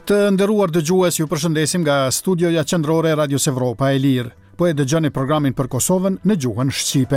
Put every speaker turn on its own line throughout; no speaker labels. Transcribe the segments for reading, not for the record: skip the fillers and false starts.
Të nderuar dëgjues, ju përshëndesim nga studioja qendrore e Radios Evropa e Lirë. Po e dëgjoni programin për Kosovën në gjuhën shqipe.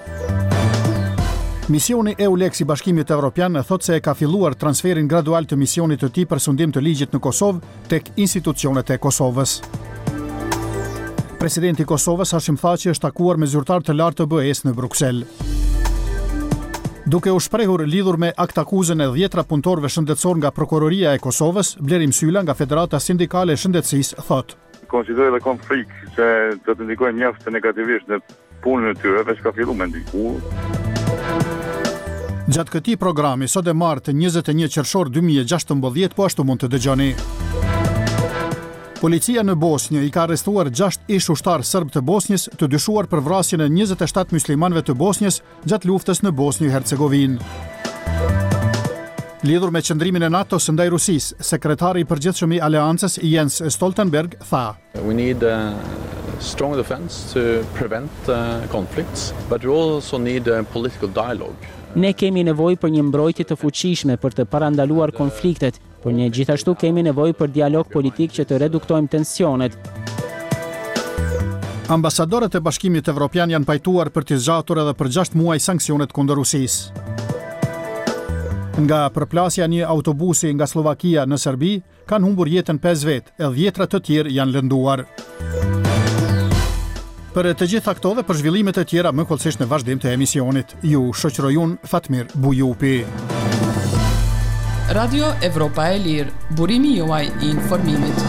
Misioni EULEX i Bashkimit Evropian thotë se e ka filluar transferin gradual të misionit të tij për sundim të ligjit në Kosovë tek institucionet e Kosovës. Presidenti i Kosovës Hashim Thaçi është takuar me zyrtar të lartë të BE-s në Bruksel. Duke u shprehur lidhur me akt akuzën e 10 punëtorëve shëndetësor nga Prokuroria e Kosovës, Blerim Sylla nga Federata Sindikale e Shëndetësisë thotë:
Konsideroj dhe kam frikë se do të ndikojë mjaft negativisht në punën e tyre, veç ka filluar me ndiku.
Gjatë këtij programi sot e martë 21 qershor 2016 po ashtu mund të dëgjoni. Policia në Bosnjë i ka arrestuar 6 ish ushtar serb të Bosnjës të dyshuar për vrasjen e 27 muslimanëve të Bosnjës gjatë luftës në Bosnjë-Hercegovinë. Lidhur me qëndrimin e NATO-s ndaj Rusisë, sekretari i përgjithshëm i Aleancës Jens Stoltenberg tha:
We need strong defense to prevent conflicts, but we also need political dialogue.
Ne kemi nevojë për një mbrojtje të fuqishme për të parandaluar konfliktet, por ne gjithashtu kemi nevojë për dialog politik që të reduktojmë tensionet.
Ambasadorët e Bashkimit Evropian janë pajtuar për të zgjatur edhe për 6 muaj sanksionet kundër Rusisë. Nga përplasja një autobusi nga Slovakia në Serbi, kanë humbur jetën 5 vetë, e 10 të tjerë janë lënduar. Për të gjitha këto dhe për zhvillimet e tjera më kollësisht në vazhdim të emisionit, ju shoqëroj unë Fatmir Bujupi.
Radio Evropa e Lirë, burimi juaj i informimit.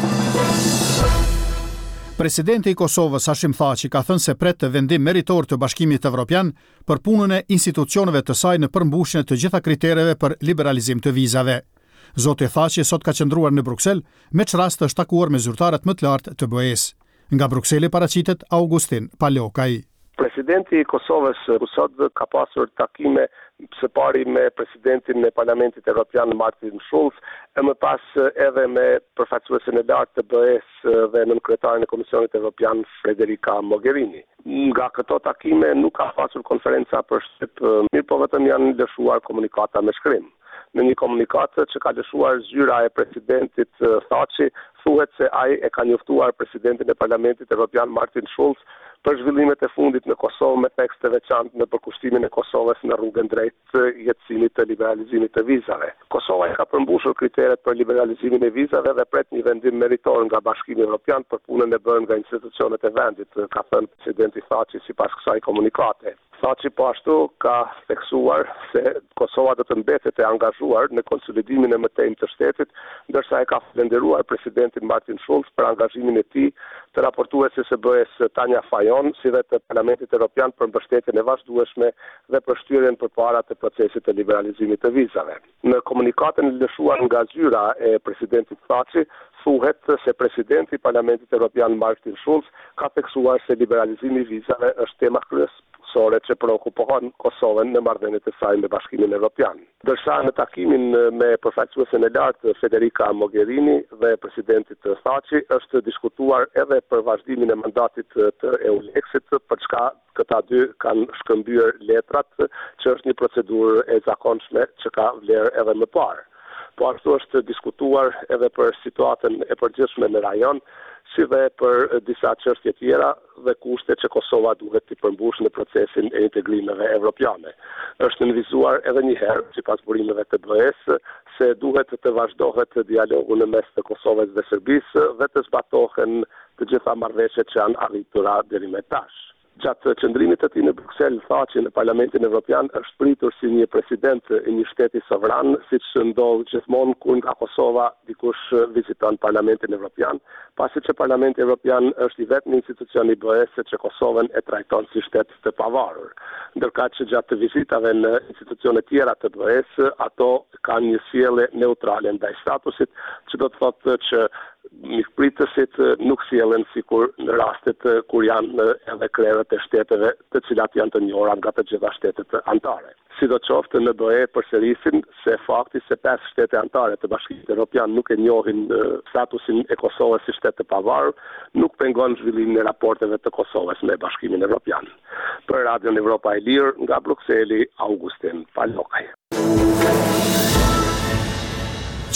Presidenti i Kosovës Hashim Thaçi ka thënë se pret të vendim meritor të Bashkimit Evropian për punën e institucioneve të saj në përmbushjen e të gjitha kritereve për liberalizim të vizave. Zoti Thaçi sot ka qëndruar në Bruksel, me çrast është takuar me zyrtarët më të lartë të BE-s. Nga Brukseli paraqitet Augustin Palokaj.
Presidenti i Kosovës sot ka pasur takime së pari me presidentin e Parlamentit Evropian Martin Schulz, e më pas edhe me përfaqësuesen e lartë të BE-s dhe nënkryetaren e Komisionit Evropian Federica Mogherini. Nga këto takime nuk ka pasur konferenca për shtyp, mirë po vetëm janë lëshuar komunikata me shkrim. Në një komunikat që ka lëshuar zyra e presidentit Thaçi, thuhet se ai e ka njoftuar presidentin e Parlamentit Evropian Martin Schulz për zhvillimet e fundit në Kosovë me tekste të veçantë në përkushtimin e Kosovës në rrugën drejt të jetësimit të liberalizimit të vizave. Kosova ka përmbushur kriteret për liberalizimin e vizave dhe pret një vendim meritor nga Bashkimi Evropian për punën e bërë nga institucionet e vendit, ka thënë presidenti Thaçi sipas kësaj komunikate. Thaçi po ashtu ka theksuar se Kosova do të mbetet e angazhuar në konsolidimin e mëtejmë të shtetit, ndërsa e ka falenderuar presidentin Martin Schulz për angazhimin e tij të raportueses së BE-s Tanja Fajon, si dhe të Parlamentit Evropian për mbështetjen e vazhdueshme dhe për shtyrjen përpara të procesit të liberalizimit të vizave. Në komunikatën lëshuar nga zyra e presidentit Thaçi, thuhet se presidenti i Parlamentit Evropian Martin Schulz ka theksuar se liberalizimi i vizave është tema kryesore që preokupon Kosovën në marrëdhëniet e saj me Bashkimin Evropian. Ndërsa në takimin me përfaqësuesen e lartë Federica Mogherini dhe presidentit Thaçi është diskutuar edhe për vazhdimin e mandatit të EULEX-it, për çka këta dy kanë shkëmbyer letrat, që është një procedurë e zakonshme që ka vlerë edhe më parë. Po ashtu është diskutuar edhe për situatën e përgjithshme në rajon, si dhe për disa çështje tjera dhe kushte që Kosova duhet të përmbushë në procesin e integrimeve evropiane. Është nënvizuar edhe një herë, sipas burimeve të BE-s, se duhet të vazhdohet dialogu në mes të Kosovës dhe Serbisë dhe të zbatohen të gjitha marrëveshjet që janë arritura deri më tash. Gjatë qëndrimit të tij në Bruksel, Thaçi në Parlamentin Evropian është pritur si një president i një shteti sovran, siç ndodh gjithmonë kur nga Kosova dikush viziton Parlamentin Evropian, pasi që Parlamenti Evropian është i vetmi institucion i BE-s që Kosovën e trajton si shtet të pavarur. Ndërka që gjatë vizitave në institucione tjera të BE-s, ato kanë një sjellje neutrale ndaj statusit, që do të thotë që mikpritësit nuk sjellen sikur në rastet kur janë edhe krerët e shteteve të cilat janë të njohura nga të gjitha shtetet anëtare. Sidoqoftë në BE përsërisin se fakti se 5 shtete anëtare të Bashkimit Evropian nuk e njohin statusin e Kosovës si shtet të pavarur, nuk pengon zhvillimin e raporteve të Kosovës me Bashkimin Evropian. Për Radion Evropa e Lirë, nga Brukseli, Augustin Palokaj.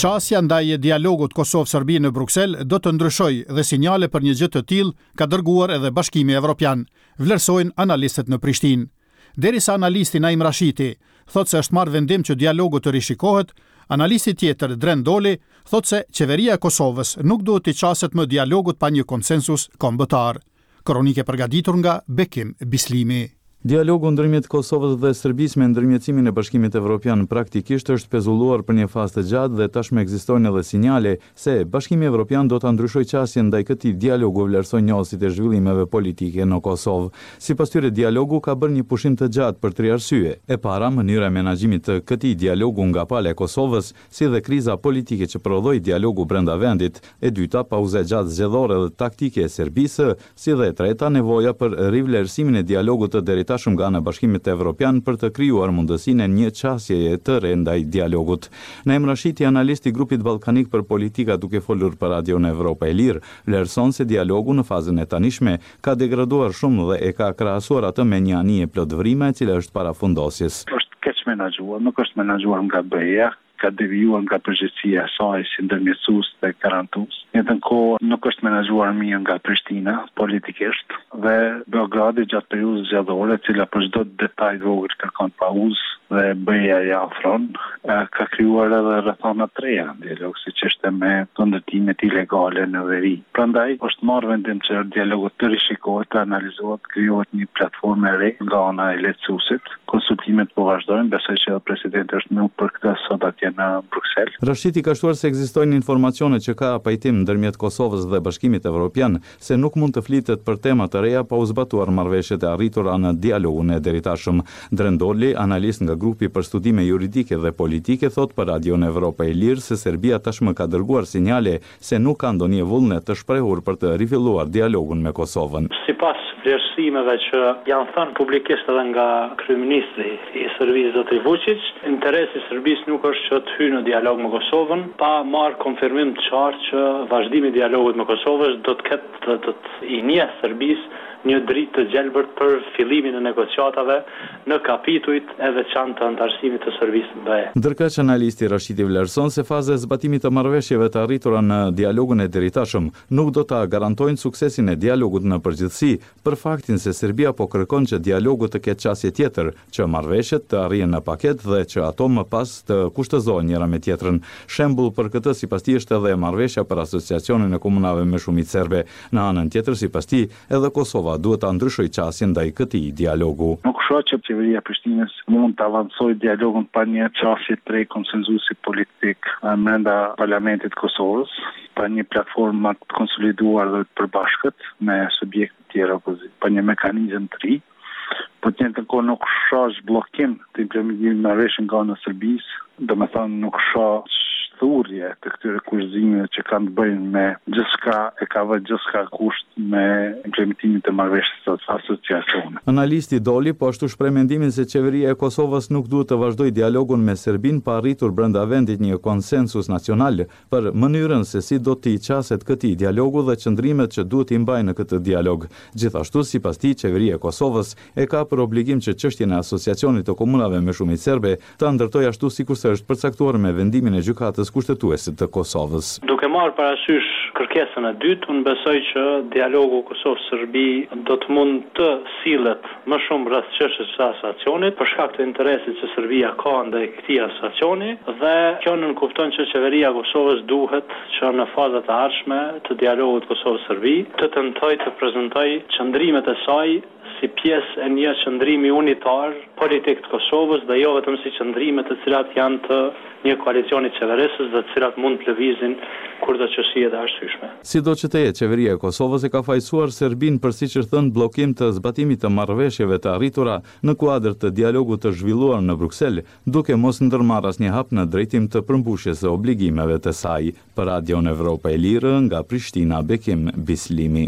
Qasja ndaj dialogut Kosovë-Serbi në Bruksel do të ndryshojë dhe sinjale për një gjë të tillë ka dërguar edhe Bashkimi Evropian, vlerësojnë analistët në Prishtinë. Derisa analisti Naim Rashiti thotë se është marrë vendim që dialogu të rishikohet, analisti tjetër Dren Doli thotë se qeveria e Kosovës nuk duhet të qaset më dialogut pa një konsensus kombëtar. Kronike përgatitur nga Bekim Bislimi.
Dialogu ndërmjet Kosovës dhe Serbisë me ndërmjetësimin e Bashkimit Evropian praktikisht është pezulluar për një fazë të gjatë dhe tashmë ekzistojnë edhe sinjale se Bashkimi Evropian do ta ndryshojë qasjen ndaj këtij dialogu, vlerësoj njohësit e zhvillimeve politike në Kosovë. Sipas tyre, dialogu ka bërë një pushim të gjatë për 3 arsye. E para, mënyra e menaxhimit të këtij dialogu nga pala e Kosovës, si dhe kriza politike që prodhoi dialogu brenda vendit. E dyta, pauza e gjatë zgjedhore dhe taktike e Serbisë, si dhe e treta, nevoja për rivlerësimin e dialogut të deri nga në Bashkimit Evropian për të krijuar mundësinë e një qasjeje të re ndaj dialogut. Naim Rashiti, analisti i grupit ballkanik për politika, duke folur për Radion Evropa e Lirë, vlerëson se dialogu në fazën e tanishme ka degraduar shumë dhe e ka krahasuar atë me një anije plotvrime e cila është parafundosjes.
Është keq menaxhuar, nuk është menaxhuar nga BE-ja, ka devijuar nga përgjegjësia e saj si ndërmjetësues dhe garantues. Në të kohë nuk është menaxhuar mirë nga Prishtina politikisht dhe Beogradi gjatë periudhës zgjedhore, e cila për çdo detaj vogël kërkon pauzë dhe BE-ja ja ofron, ka krijuar edhe rrethana të reja dialog, siç është me ndërtimet ilegale në veri. Prandaj është marrë vendim që dialogu të rishikohet, të analizohet, krijohet një platformë e re nga ana e lehtësuesit. Konsultimet po vazhdojnë, besoj që presidenti është më për këtë sot atje në Bruksel.
Rashiti ka shtuar se ekzistojnë informacione që ka pajtim ndërmjet Kosovës dhe Bashkimit Evropian se nuk mund të flitet për tema të reja pa u zbatuar marrëveshjet e arritura në dialogun e deritashëm. Dren Doli, analist nga grupi për studime juridike dhe politike, thot për Radion Evropa e Lirë se Serbia tashmë ka dërguar sinjale se nuk ka ndonjë vullnet të shprehur për të rifilluar dialogun me Kosovën.
Sipas vlerësimeve që janë thënë publikisht edhe nga kryeministri i Serbisë zoti Vučić, interesi i Serbisë nuk është që të hyjë në dialog me Kosovën pa marrë konfirmim të qartë që vazhdimi i dialogut me Kosovën do të ketë të i njeh Serbisë një dritë të gjelbërt për fillimin e negociatave në kapitujt e veçantë të antarësimit të Serbisë në BE.
Ndërkaq analisti Rashiti vlerëson se faza e zbatimit të marrëveshjeve të arritura në dialogun e deritashëm nuk do ta garantojnë suksesin e dialogut në përgjithësi, për faktin se Serbia po kërkon që dialogu të ketë qasje tjetër, që marrëveshjet të arrihen në paket dhe që ato më pas të kushtëzohen njëra me tjetrën. Shembull për këtë sipas tij është edhe marrëveshja për asociacionin e komunave me shumicë serbe. Në anën tjetër sipas tij edhe Kosova duhet ta ndryshojë qasjen ndaj këtij dialogu.
Nuk shoh që qeveria e Prishtinës mund të avancojë dialogun pa një qasje të re konsenzusi politik brenda parlamentit Kosovës, pa një platformë të konsoliduar dhe të përbashkët me subjekte të tjera opozite, pa një mekanizëm të ri. Po të njëjtën kohë nuk shoh bllokim të implementimit të marrëveshjes nga ana e Serbisë, domethënë nuk shoh thurje të këtyre kushtimeve që kanë të bëjnë me gjithçka e ka vënë gjithçka kusht me implementimin të marrëveshjes së asociacionit.
Analisti Doli po ashtu shpreh mendimin se qeveria e Kosovës nuk duhet të vazhdojë dialogun me Serbinë pa arritur brenda vendit një konsensus nacional për mënyrën se si do të qaset këtij dialogu dhe qëndrimet që duhet i mbajnë në këtë dialog. Gjithashtu, sipas tij, qeveria e Kosovës e ka për obligim që çështjen e asociacionit të komunave me shumicë serbe ta ndërtojë ashtu sikurse është përcaktuar me vendimin e gjykatës kushtetuese të Kosovës.
Duke marrë parasysh kërkesën e dytë, unë besoj që dialogu Kosovë-Serbi do të mund të sillet më shumë rreth çështjes së asociacionit për shkak të interesit që Serbia ka ndaj këtij asociacioni dhe kjo nënkupton që qeveria e Kosovës duhet që në fazat e ardhshme të dialogut Kosovë-Serbi të tentojë të prezantojë qëndrimet e saj si pjesë e një qëndrimi unitar politik të Kosovës dhe jo vetëm si qëndrime të cilat janë të një koalicioni qeverisës dhe të cilat mund të lëvizin kurdo që shihet e arsyeshme.
Sido që të jetë, qeveria e Kosovës e ka fajsuar Serbinë për siç është thënë bllokim të zbatimit të marrëveshjeve të arritura në kuadër të dialogut të zhvilluar në Bruksel, duke mos ndërmarrë asnjë hap në drejtim të përmbushjes së obligimeve të saj. Për Radion Evropa e Lirë nga Prishtina, Bekim Bislimi.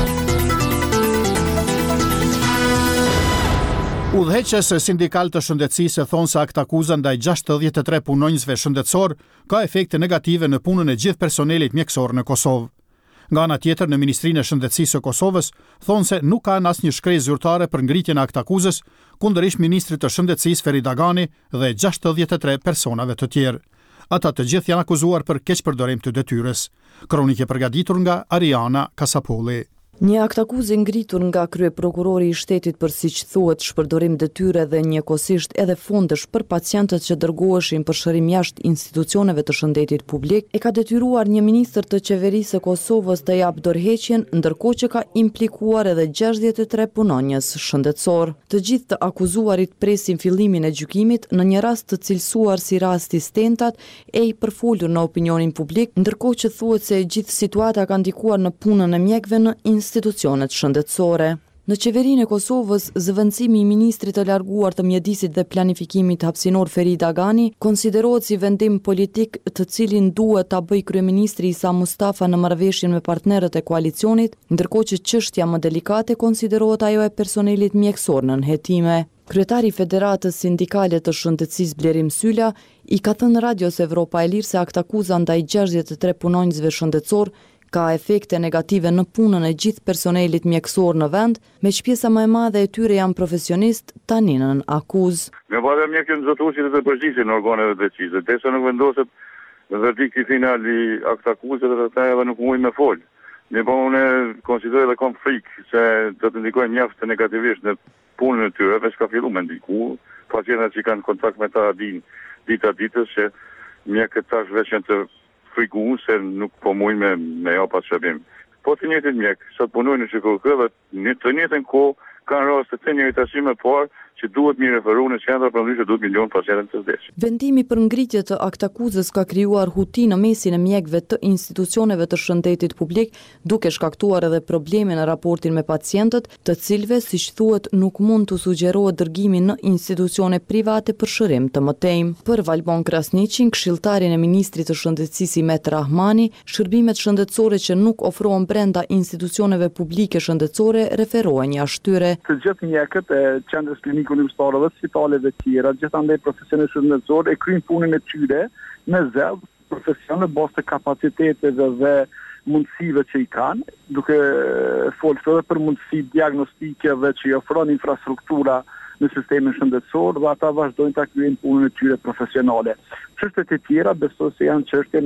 Udhëheqës sindikal të shëndetësisë thonë se akt akuza ndaj 63 punonjësve shëndetësor ka efekte negative në punën e gjithë personelit mjekësor në Kosovë. Nga ana tjetër, në Ministrinë e Shëndetësisë së Kosovës thonë se nuk kanë asnjë shkresë zyrtare për ngritjen e akt akuzës kundërishtë ministrit të Shëndetësisë Ferit Dagani dhe 63 personave të tjerë. Ata të gjithë janë akuzuar për keqpërdorim të detyrës. Kronike përgatitur nga Ariana Kasapolli.
Një akt akuzë ngritur nga kryeprokurori i shtetit për siç thuhet shpërdorim detyre dhe njëkohësisht edhe fondesh për pacientët që dërgoheshin për shërim jashtë institucioneve të shëndetit publik e ka detyruar një ministër të qeverisë së Kosovës të japë dorëheqjen, ndërkohë që ka implikuar edhe 63 punonjës shëndetësor. Të gjithë të akuzuarit presin fillimin e gjykimit në një rast të cilësuar si rasti Stentat e i përfolur në opinionin publik, ndërkohë që thuhet se gjithë situata ka ndikuar në punën e mjekëve në institucionet shëndetësore. Në qeverinë e Kosovës, zëvendësimi i ministrit të larguar të mjedisit dhe planifikimit hapësinor Ferit Agani konsiderohet si vendim politik të cilin duhet ta bëjë kryeministri Isa Mustafa në marrëveshjen me partnerët e koalicionit, ndërkohë që çështja më delikate konsiderohet ajo e personelit mjekësor në nënhetime. Kryetari i Federatës Sindikale të Shëndetësisë Blerim Sylla i ka thënë Radios Evropa e Lirë se aktakuza ndaj 63 punonjësve shëndetësor ka efekte negative në punën e gjithë personelit mjekësor në vend, me që pjesa më e madhe e tyre janë profesionist tani në akuzë.
Me bada mjekën zotuesit dhe përgjithësin organeve decise, derisa nuk vendoset verdikti final i aktakuzës dhe ata edhe nuk mujnë me fol. Ne po unë konsideroj dhe kam frikë se do të ndikojnë mjaft negativisht në punën e tyre, veç ka filluar me ndiku. Pacientët që kanë kontakt me ta dinë dita ditës që mjekët tash veç janë të frigu se nuk po mujnë me pas shërbim. Po të njëjtin mjek, sot punojnë në QKK dhe të njëjtën kohë kanë raste të njëjtësime por që duhet mi referu në qendra për ndryshe duhet milion pacientë të vdeshin.
Vendimi për ngritje të aktakuzës ka krijuar huti në mesin e mjekëve të institucioneve të shëndetit publik, duke shkaktuar edhe probleme në raportin me pacientët, të cilëve, siç thuhet, nuk mund të sugjerohet dërgimi në institucione private për shërim të mëtejmë. Për Valbon Krasniqin, këshilltarin e ministrit të shëndetësisë Met Rahmani, shërbimet shëndetësore që nuk ofrohen brenda institucioneve publike shëndetësore referohen jashtë tyre.
Të gjithë mjekët e qendrës universitare dhe spitaleve tjera, gjithandaj profesionistë shëndetësor e kryjnë punën e tyre me zell, profesion në bazë të kapaciteteve dhe mundësive që i kanë, duke folur edhe për mundësi diagnostikeve që i ofron infrastruktura në sistemin shëndetësor dhe ata vazhdojnë ta kryejnë punën e tyre profesionale. Çështjet e tjera besoj se janë çështje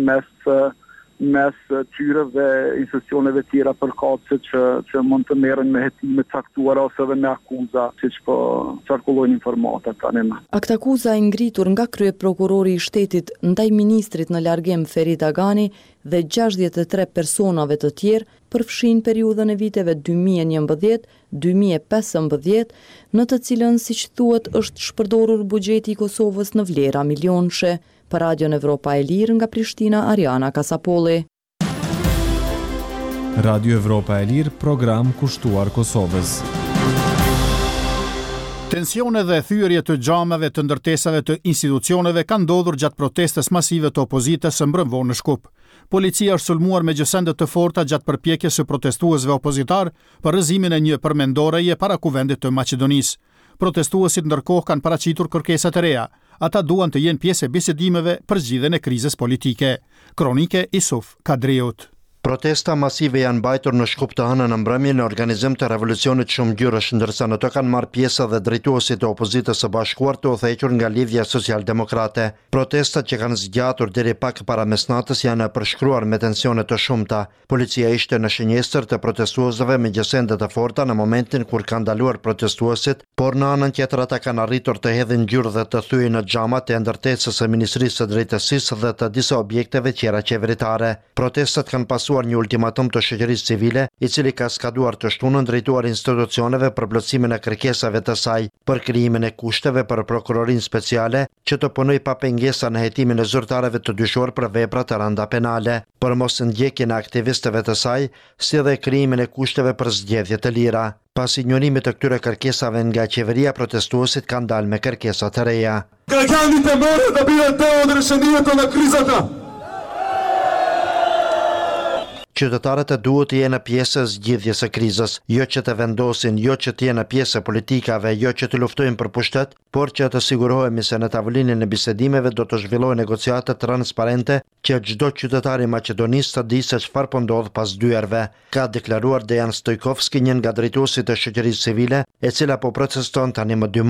mes tyre dhe institucioneve tjera përkatëse që mund të merren me hetime caktuara ose edhe me akuza, siç po qarkullojnë informata tani.
Aktakuza e ngritur nga kryeprokurori i shtetit ndaj ministrit në largim Ferit Agani dhe 63 personave të tjerë përfshin periudhën e viteve 2011-2015, në të cilën, siç thuhet, është shpërdorur buxheti i Kosovës në vlera milionëshe. Për Radion Evropa e Lirë nga Prishtina, Ariana Kasapolli.
Radio Evropa e Lirë, program kushtuar Kosovës.
Tensione dhe thyerje të xhameve të ndërtesave të institucioneve kanë ndodhur gjatë protestës masive të opozitës së mbrëmvorë në Shkup. Policia është sulmuar me gjësende të forta gjatë përpjekjes së protestuesve opozitar për rrëzimin e një përmendoreje para kuvendit të Maqedonisë. Protestuesit ndërkohë kanë paraqitur kërkesat e reja. Ata duan të jenë pjesë e bisedimeve për zgjidhjen e krizës politike. Kronike Isuf Kadriut.
Protesta masive janë mbajtur në Shkup të hënën në mbrëmje në organizim të revolucionit shumëgjyrësh, ndërsa në to kanë marrë pjesë dhe drejtuesit e opozitës së bashkuar të udhëhequr nga Lidhja Social-Demokrate. Protestat që kanë zgjatur deri pak para mesnatës janë përshkruar me tensione të shumta. Policia ishte në shënjestër të protestuesve me gjësende të forta në momentin kur kanë ndaluar protestuesit, por në anën tjetër ata kanë arritur të hedhin ngjyrë dhe të thyejnë në xhamat e ndërtesës së Ministrisë së Drejtësisë dhe të disa objekteve tjera qeveritare. Protestat kanë pasur një ultimatum të shoqërisë civile, i cili ka skaduar të shtunën drejtuar institucioneve për plotësimin e kërkesave të saj, për krijimin e kushteve për prokurorinë speciale, që të punojë pa pengesa në hetimin e zyrtarëve të dyshuar për vepra të rënda penale, për mosndjekjen e aktivistëve të saj, si dhe krijimin e kushteve për zgjedhje të lira. Pas ignorimit të këtyre kërkesave nga qeveria, protestuesit kanë dalë me kërkesa të reja. Qytetarët e duhet të jenë pjesë e zgjidhjes së krizës, jo që të vendosin, jo që të jenë pjesë e politikave, jo që të luftojnë për pushtet, por që të sigurohemi se në tavolinën e bisedimeve do të zhvillohen negociate transparente që çdo qytetar i Maqedonisë të di se çfarë po ndodh pas dyerve, ka deklaruar Dejan Stojkovski, një nga drejtuesit e shoqërisë civile, e cila po proteston tani më 2 muaj.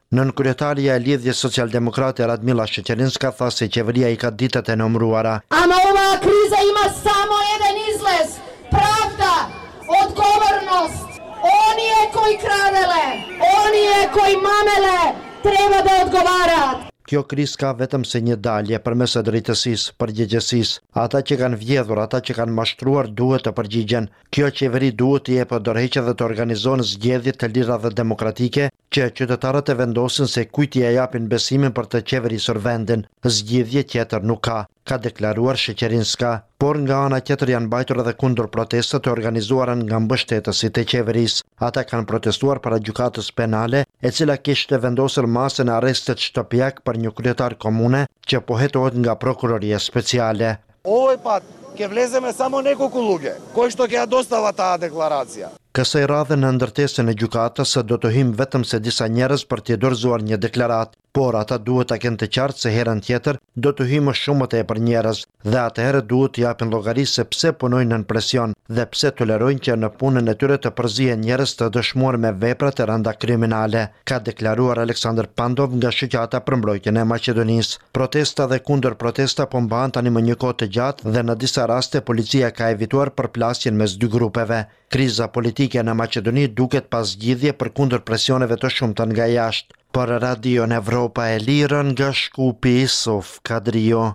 Nënkryetaria e lidhjes socialdemokrate Radmila Sheqerinska tha se qeveria I ka ditët e numëruara.
Ama ova kriza ima samo jedan izlaz, pravda, odgovornost. Oni je koji kradele, oni je koji mamele, treba da odgovarat.
Kjo krizë ka vetëm se një dalje përmes së drejtësisë, përgjegjësisë. Ata që kanë vjedhur, ata që kanë mashtruar duhet të përgjigjen. Kjo qeveri duhet të jepë dorëheqje dhe të organizojë zgjedhje të lira dhe demokratike, që qytetarët e vendosin se kujt I japin besimin për të qeverisur vendin. Zgjedhje tjetër nuk ka deklaruar Sheqerinska, por nga ana tjetër janë mbajtur edhe kundër protestat e organizuara nga mbështetësit e qeverisë. Ata kanë protestuar para gjykatës penale, e cila kishte vendosur masën e arrestet shtëpiak për një kryetar komune që po hetohet nga prokuroria speciale.
Ovoj pat, ke vlezeme samo neko kulluge, ko što ke dostava ta deklaracija.
Kësaj radhe në ndërtesën e gjykatës do të hyjnë vetëm se disa njerëz për të dorëzuar një deklaratë, por ata duhet ta kenë të qartë se herën tjetër do të hyjnë më shumë të tepër njerëz dhe atëherë duhet të japin llogari se pse punojnë nën presion dhe pse tolerojnë që në punën e tyre të përzihen njerëz të dëshmuar me vepra të rënda kriminale, ka deklaruar Aleksandr Pandov nga shoqata për mbrojtjen e Maqedonisë. Protesta dhe kundër protesta po mbahen tani më një kohë të gjatë dhe në disa raste policia ka evituar përplasjen mes dy grupeve. Kriza politike në Maqedoni duket pas zgjidhje për kundër presioneve të shumta nga jashtë. Për Radio Evropa e Lirë nga Shkupi, Sof Kadrio.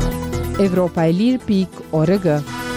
Evropaelir.org.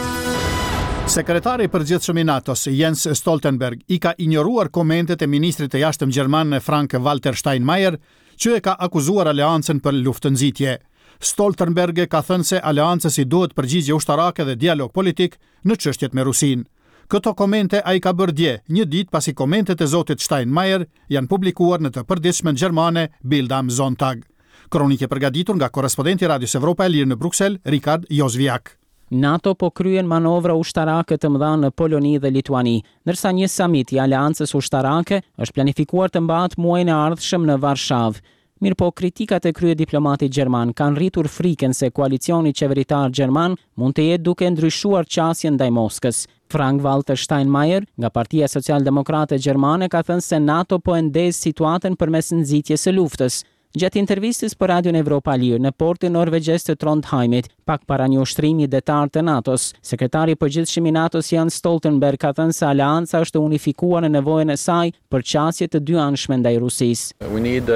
Sekretari I përgjithshëm I NATO-s, Jens Stoltenberg, I ka injoruar komentet e ministrit të jashtëm gjerman Frank-Walter Steinmeier, që e ka akuzuar aleancën për luftë-nxitje. Stoltenberg ka thënë se aleancës I duhet përgjigje ushtarake dhe dialog politik në çështjet me Rusinë. Këto komente ai ka bërë dje, një ditë pasi komentet e zotit Steinmeier janë publikuar në të përditshmen gjermane Bild am Sonntag. Kronike përgatitur nga korrespondenti Radios Evropa e Lirë në Bruksel, Rikard Jozviak.
NATO po kryen manovra ushtarake të mëdha në Poloni dhe Lituani, ndërsa një samit I aleancës ushtarake është planifikuar të mbahet muajin e ardhshëm në Varshavë. Mirëpo kritikat e krye diplomatit gjerman kanë rritur frikën se koalicioni qeveritar gjerman mund të jetë duke ndryshuar qasjen ndaj Moskës. Frank-Walter Steinmeier nga Partia Socialdemokrate Gjermane ka thënë se NATO po e ndez situatën përmes nxitjes së luftës. Gjatë intervistës për Radion Evropa Lirë në portin norvegjes të Trondheimit, pak para një ushtrimi detar të NATO-s, sekretari I përgjithshëm I NATO-s Jens Stoltenberg ka thënë se aleanca është unifikuar në nevojën e saj për qasje të dyanshme ndaj Rusisë.
We need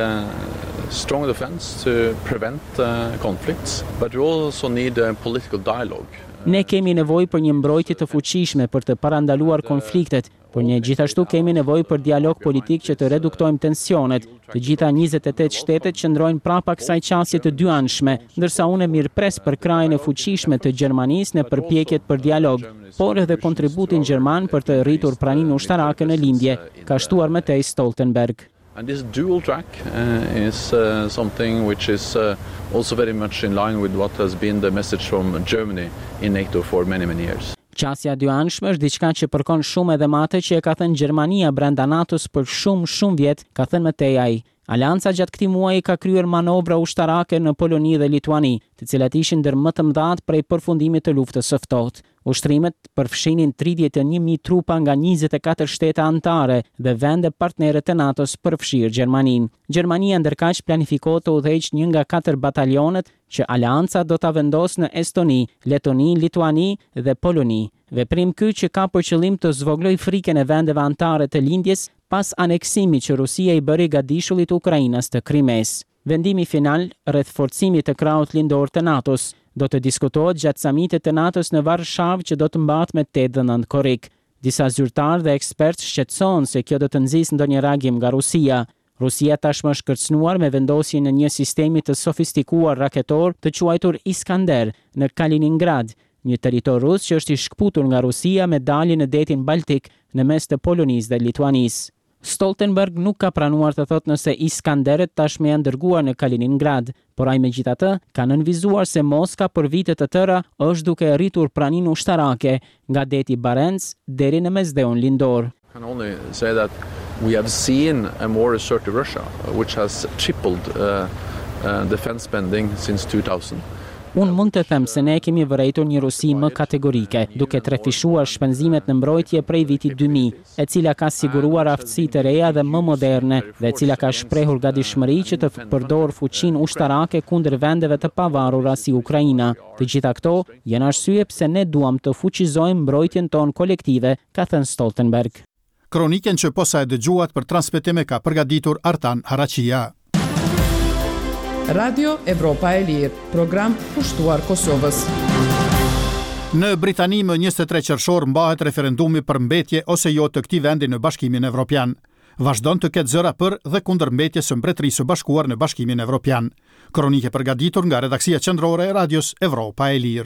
strong defense to prevent conflicts, but we also need political dialogue.
Ne kemi nevojë për një mbrojtje të fuqishme për të parandaluar konfliktet, por ne gjithashtu kemi nevojë për dialog politik që të reduktojmë tensionet. Të gjitha 28 shtetet qëndrojnë prapa kësaj qasje të dyanshme, ndërsa unë mirëpres për krajën e fuqishme të Gjermanisë në përpjekjet për dialog, por edhe kontributin gjerman për të rritur praninë ushtarake në lindje, ka shtuar mëtej Stoltenberg.
And this dual track is something which is also very much in line with what has been the message from Germany in NATO for many years.
Qasja dyanshme është diçka që përkon shumë edhe me atë që e ka thënë Gjermania brenda NATO-s për shumë vjet, ka thënë mëtej ai. Aleanca gjatë këtij muaji ka kryer manovra ushtarake në Poloni dhe Lituani, të cilat ishin ndër më të mëdhat prej përfundimit të luftës së ftohtë. Ushtrimet përfshinin 31.000 trupa nga 24 shtete anëtare dhe vende partnere të NATO-s përfshirë Gjermaninë. Gjermania ndërkaq planifikohet të udhëheqë një nga 4 batalionet që aleanca do ta vendosë në Estoni, Letoni, Lituani dhe Poloni. Veprim ky që ka për qëllim të zvoglojë frikën e vendeve anëtare të lindjes pas aneksimit që Rusia I bëri gatishullit të Ukrainës të Krimes. Vendimi final rreth forcimit të krahut lindor të NATO-s do të diskutohet gjatë samitit të NATO-s në Varshavë që do të mbahet me 8 dhe 9 korrik. Disa zyrtarë dhe ekspertë shqetësohen se kjo do të nxjisë ndonjë reagim nga Rusia. Rusia tashmë është kërcënuar me vendosjen e një sistemi të sofistikuar raketor të quajtur Iskander në Kaliningrad, një territor rus që është I shkputur nga Rusia me dalje në detin Baltik në mes të Polonisë dhe Lituanisë. Stoltenberg nuk ka pranuar të thotë nëse Iskanderet tashmë janë dërguar në Kaliningrad, por ai megjithatë ka nënvizuar se Moska për vite të tëra është duke rritur praninë ushtarake nga deti Barents deri në mesdheun lindor.
I can only say that we have seen a more assertive Russia, which has tripled defense spending since 2000.
Unë mund të them se ne kemi vërejtur një Rusi më kategorike, duke trefishuar shpenzimet në mbrojtje prej vitit 2000, e cila ka siguruar aftësi të reja dhe më moderne, dhe e cila ka shprehur gatishmëri që të përdor fuqinë ushtarake kundër vendeve të pavarura si Ukraina. Të gjitha këto janë arsye pse ne duam të fuqizojmë mbrojtjen tonë kolektive, ka thënë Stoltenberg.
Kroniken që posa e dëgjuat për transmetime ka përgatitur Artan Haraqia.
Radio Evropa e Lirë, program kushtuar Kosovës.
Në Britani më 23 qershor mbahet referendumi për mbetje ose jo të këtij vendi në Bashkimin Evropian. Vazhdon të ketë zëra për dhe kundër mbetjes së Mbretërisë së Bashkuar në Bashkimin Evropian. Kronike përgatitur nga redaksia qendrore e Radios Evropa e Lirë.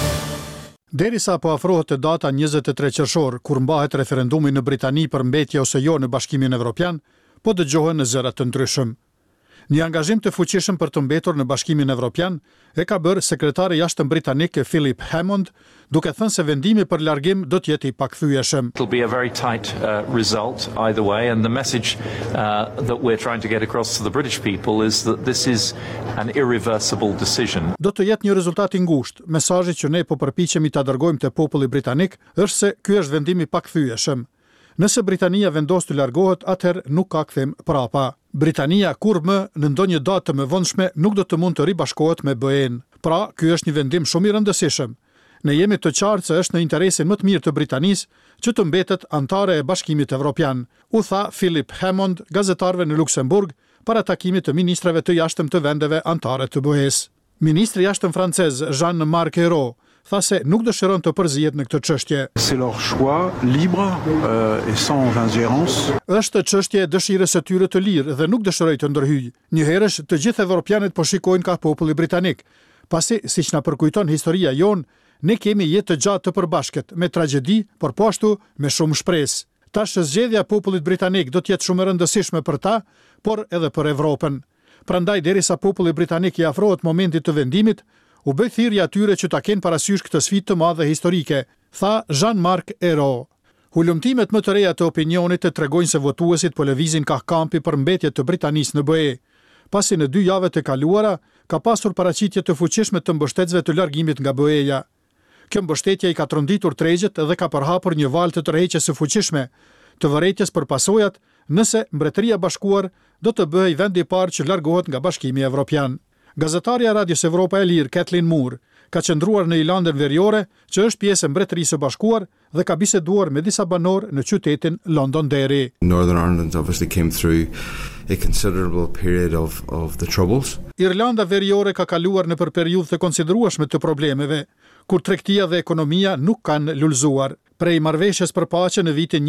Derisa po afrohet të data 23 qershor, kur mbahet referendumi në Britani për mbetje ose jo në Bashkimin Evropian, po dëgjohen në zëra të ndryshëm. Një angazhim të fuqishëm për të mbetur në Bashkimin Evropian e ka bërë sekretari i jashtëm britanik Philip Hammond, duke thënë se vendimi për largim do të jetë i pakthyeshëm.
It'll be a very tight result either way, and the message that we're trying to get across to the British people is that this is an irreversible decision.
Do të jetë një rezultat i ngushtë. Mesazhi që ne po përpiqemi ta dërgojmë te populli britanik është se ky është vendim i pakthyeshëm. Nëse Britania vendos të largohet, atëherë nuk ka kthim prapa. Britania kur më në ndonjë datë të mëvonshme nuk do të mund të ribashkohet me BE-n. Pra, ky është një vendim shumë i rëndësishëm. Ne jemi të qartë se është në interesin më të mirë të Britanisë që të mbetet antare e Bashkimit Evropian, u tha Philip Hammond gazetarëve në Luksemburg para takimit të ministrave të jashtëm të vendeve antare të BE-s. Ministri i jashtëm francez Jean-Marc Ayrault tha se nuk dëshiron të përzihet në këtë çështje.
C'est leur choix libre et sans ingérence.
Është çështje e dëshirës së tyre të lirë dhe nuk dëshiroj të ndërhyj. Njëherësh të gjithë evropianët po shikojnë ka populli britanik, pasi siç na përkujton historia jon, ne kemi jetë të gjatë të përbashkët me tragjedi, por po ashtu me shumë shpresë. Tash zgjedhja e popullit britanik do të jetë shumë e rëndësishme për ta, por edhe për Evropën. Prandaj derisa populli britanik i afrohet momentit të vendimit, u bë thirrje atyre që ta kenë parasysh këtë sfidë të madhe historike, tha Jean-Marc Ayrault. Hulumtimet më të reja të opinionit të tregojnë se votuesit po lëvizin ka kampi për mbetje të Britanisë në BE. Pasi në 2 javët e kaluara ka pasur paraqitje të fuqishme të mbështetësve të largimit nga BE-ja. Kjo mbështetje i ka tronditur tregjet dhe ka përhapur një valë të tërheqjes së fuqishme, të vërejtjes për pasojat nëse Mbretëria e Bashkuar do të bëhej vendi i parë që largohet nga Bashkimi Evropian. Gazetarja Radios Evropa e Lirë, Kathleen Moore, ka qëndruar në Irlandën Veriore, që është pjesë e Mbretërisë së Bashkuar dhe ka biseduar me disa banorë në qytetin Londonderry.
Northern Ireland obviously came through a considerable period of the troubles.
Irlanda Veriore ka kaluar në periudhë të konsiderueshme të problemeve, kur tregtia dhe ekonomia nuk kanë lullzuar. Prej marrëveshjes për paqe në vitin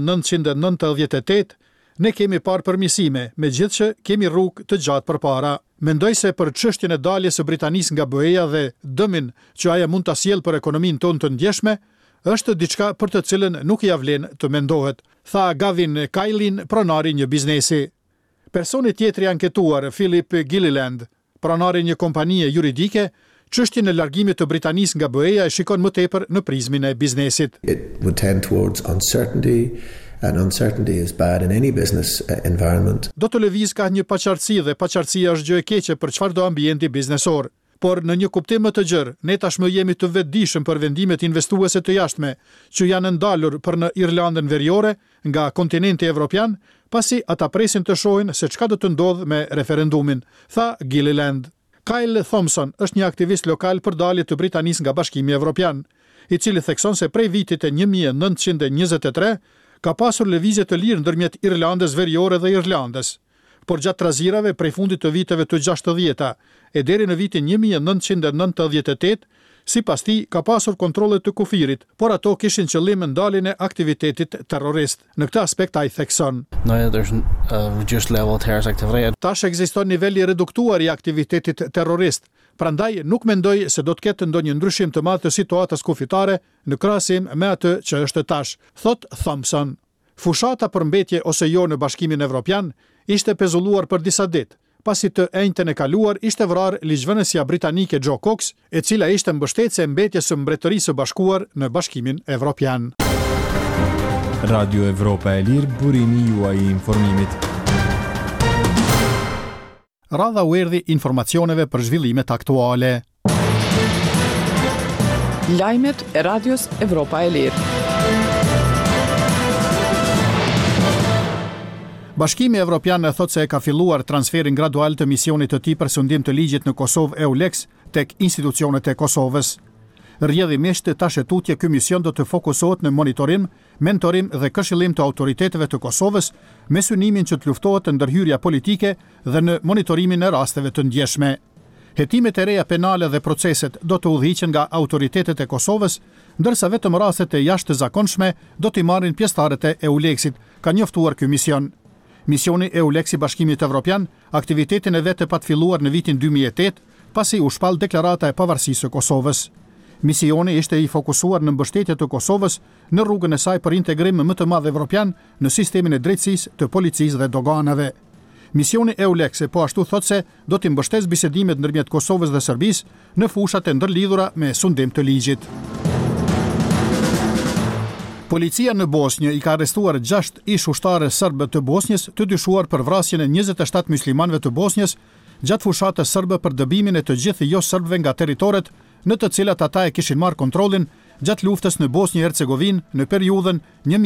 1998, ne kemi parë përmirësime, megjithëse kemi rrugë të gjatë përpara. Mendoj se për çështjen e daljes së Britanisë nga BE-ja dhe dëmin që ajo mund ta sjellë për ekonominë tonë të ndjeshme, është diçka për të cilën nuk ia vlen të mendohet, tha Gavin Kailin, pronari një biznesi. Personi tjetri anketuar, Philip Gilliland, pronari një kompanie juridike, çështjen e largimit të Britanisë nga BE-ja e shikon më tepër në prizmin e biznesit.
It would tend towards uncertainty. And uncertainty is bad in any business environment.
Do të lëviz ka një paqartësi dhe paqartësia është gjë e keqe për çfarëdo ambienti biznesor. Por në një kuptim më të gjerë, ne tashmë jemi të vetëdijshëm për vendimet investuese të jashtme që janë ndalur për në Irlandën Veriore nga kontinenti evropian, pasi ata presin të shohin se çka do të ndodhë me referendumin, tha Gilliland. Kyle Thompson është një aktivist lokal për dalje të Britanisë nga Bashkimi Evropian, i cili thekson se prej vitit e 1923 ka pasur lëvizje të lirë ndërmjet Irlandës Veriore dhe Irlandës, por gjatë trazirave prej fundit të viteve të 60-ta e deri në vitin 1998, sipas tij ka pasur kontrolle të kufirit, por ato kishin qëllim ndaljen e aktivitetit terrorist. Në këtë aspekt ai thekson: Tash ekziston niveli reduktuar i aktivitetit terrorist. Prandaj nuk mendoj se do të ketë ndonjë ndryshim të madh të situatës kufitare në krahasim me atë që është tash, thot Thompson. Fushata për mbetje ose jo në Bashkimin Evropian ishte pezulluar për disa ditë, pasi të enjten e kaluar ishte vrarë ligjvënësja britanike Jo Cox, e cila ishte mbështetëse e mbetjes së Mbretërisë së Bashkuar në Bashkimin Evropian.
Radio Evropa e Lirë, burimi juaj i informimit.
Radha u erdhi informacioneve për zhvillimet aktuale.
Lajmet e Radios Evropa e Lirë.
Bashkimi Evropian thot se ka filluar transferin gradual të misionit të tij për sundim të ligjit në Kosovë EULEX tek institucionet e Kosovës. Rrjedhimisht tash tutje ky mision do të fokusohet në monitorim, mentorim dhe këshillim të autoriteteve të Kosovës me synimin që të luftohet të ndërhyrja politike dhe në monitorimin e rasteve të ndjeshme. Hetimet e reja penale dhe proceset do të udhëhiqen nga autoritetet e Kosovës, ndërsa vetëm rastet e jashtëzakonshme do t'i marrin pjesëtarët e EULEX-it, ka njoftuar ky mision. Misioni EULEX i Bashkimit Evropian aktivitetin e vet të patfilluar në vitin 2008, pasi u shpall deklarata e pavarësisë së Kosovës. Misioni ishte i fokusuar në mbështetje të Kosovës në rrugën e saj për integrim më të madh evropian në sistemin e drejtësisë, të policisë dhe doganave. Misioni EULEX po ashtu thot se do t'i mbështesë bisedimet ndërmjet Kosovës dhe Serbisë në fushat e ndërlidhura me sundim të ligjit. Policia në Bosnjë i ka arrestuar 6 ish ushtarë serbë të Bosnjës të dyshuar për vrasjen e 27 muslimanëve të Bosnjës gjatë fushatës serbe për dëbimin e të gjithë jo serbëve nga territoret në të cilat ata e kishin marrë kontrollin gjatë luftës në Bosnjë-Hercegovinë në periudhën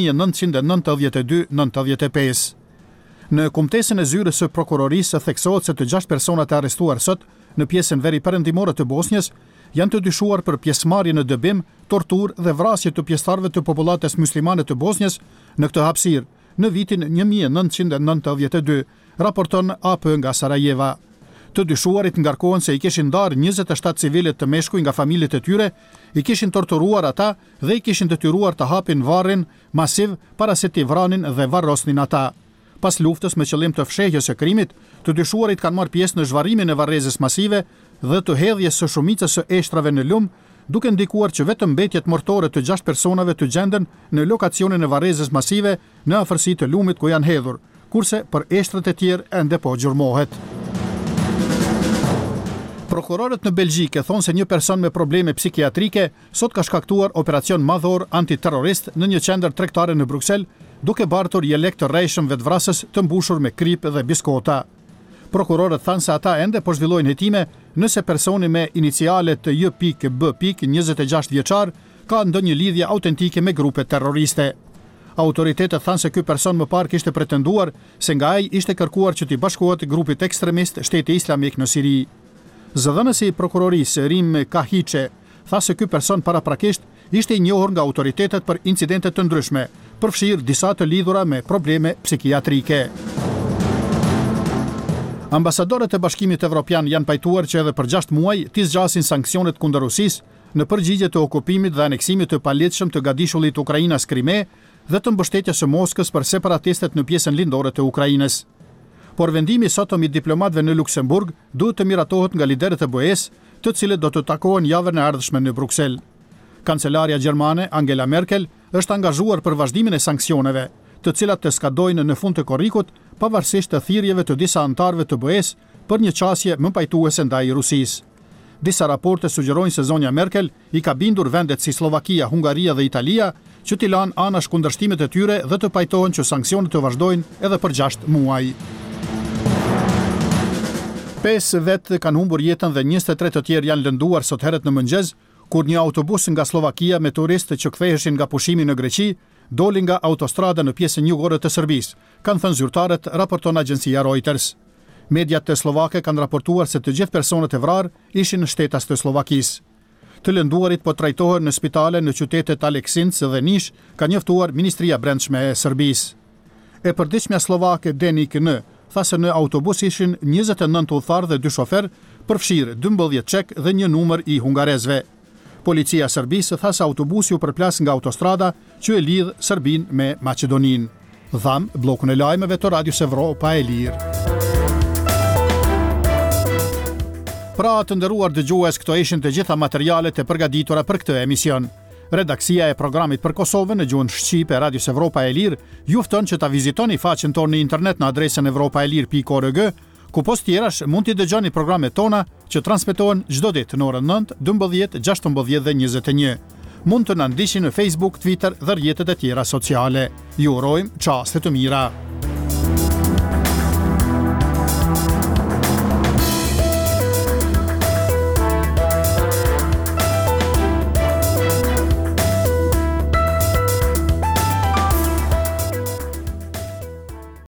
1992-95. Në kumtesën e zyrës së prokurorisë theksohet se të 6 personat e arrestuar sot në pjesën veri perëndimore të Bosnjës janë të dyshuar për pjesëmarrje në dëbim, torturë dhe vrasje të pjesëtarëve të popullatës muslimane të Bosnjës në këtë hapësirë në vitin 1992, raporton AP nga Sarajeva. Të dyshuarit ngarkohen se i kishin ndarë 27 civilët të meshkuj nga familjet e tyre, i kishin torturuar ata dhe i kishin detyruar të hapin varrin masiv para se t'i vranin dhe varrosnin ata. Pas luftës me qëllim të fshehjes së krimit, të dyshuarit kanë marrë pjesë në zhvarrimin e varrezës masive dhe të hedhjes së shumicës së eshtrave në lum, duke ndikuar që vetëm mbetjet mortore të 6 personave të gjenden në lokacionin e varrezës masive në afërsi të lumit ku janë hedhur, kurse për eshtrat e tjerë ende po gjurmohet. Prokurorët në Belgjikë thonë se një person me probleme psikiatrike sot ka shkaktuar operacion madhor antiterrorist në një qendër tregtare në Bruksel, duke bartur jelek të rrejshëm vetvrasës të mbushur me krip dhe biskota. Prokurorët thanë se ata ende po zhvillojnë hetime nëse personi me inicialet të J.B. 26 vjeçar ka ndonjë lidhje autentike me grupe terroriste. Autoritetet thanë se ky person më parë kishte pretenduar se nga ai ishte kërkuar që t'i bashkohet grupit ekstremist Shteti Islamik në Siri. Zëdhënësi i prokurorisë Rim Kahiçe tha se ky person paraprakisht ishte i njohur nga autoritetet për incidente të ndryshme, përfshirë disa të lidhura me probleme psikiatrike. Ambasadorët e Bashkimit Evropian janë pajtuar që edhe për 6 muaj t'i zgjasin sanksionet kundër Rusisë në përgjigje të okupimit dhe aneksimit të palegjshëm të gadishullit Ukrainas Krime dhe të mbështetjes së Moskës për separatistët në pjesën lindore të Ukrainës. Por vendimi sotëm i diplomatëve në Luksemburg duhet të miratohet nga liderët e BE-s, të cilët do të takohen javën e ardhshme në Bruksel. Kancelaria gjermane Angela Merkel është angazhuar për vazhdimin e sanksioneve, të cilat të skadojnë në fund të korrikut, pavarësisht të thirrjeve të disa anëtarëve të BE-s për një qasje më pajtuese ndaj Rusisë. Disa raporte sugjerojnë se zonja Merkel i ka bindur vendet si Slovakia, Hungaria dhe Italia që t'i lanë anash kundërshtimet e tyre dhe të pajtohen që sanksionet të vazhdojnë edhe për 6 muaj. 5 vetë kanë humbur jetën dhe 23 të tjerë janë lënduar sot herët në mëngjes, kur një autobus nga Slovakia me turistë që ktheheshin nga pushimi në Greqi doli nga autostrada në pjesën jugore të Serbisë, kanë thënë zyrtarët, raporton agjencia Reuters. Mediat të slovake kanë raportuar se të gjithë personat e vrarë ishin shtetas të Slovakisë. Të lënduarit po trajtohen në spitale në qytetet Aleksinc dhe Niš, ka njoftuar Ministria e Brendshme e Serbisë. E përditshmja slovake Deni Kn tha se në autobus ishin 29 udhëtar dhe 2 shofer, përfshirë 12 çek dhe një numër i hungarezëve. Policia e Serbisë tha se autobusi u përplas nga autostrada që e lidh Serbinë me Maqedoninë. Dham bllokun e lajmeve të Radios Evropa e Lirë. Pra të nderuar dëgjues, këto ishin të gjitha materialet e përgatitura për këtë emision. Redaksia e programit për Kosovën në gjuhën shqipe e Radios Evropa e Lirë ju fton që ta vizitoni faqen tonë në internet në adresën evropaelir.org, ku post tjerash mund t'i dëgjoni programet tona që transmetohen çdo ditë në orën 9, 12, 16 dhe 21. Mund të na ndiqni në Facebook, Twitter dhe rrjetet e tjera sociale. Ju urojmë çaste të mira.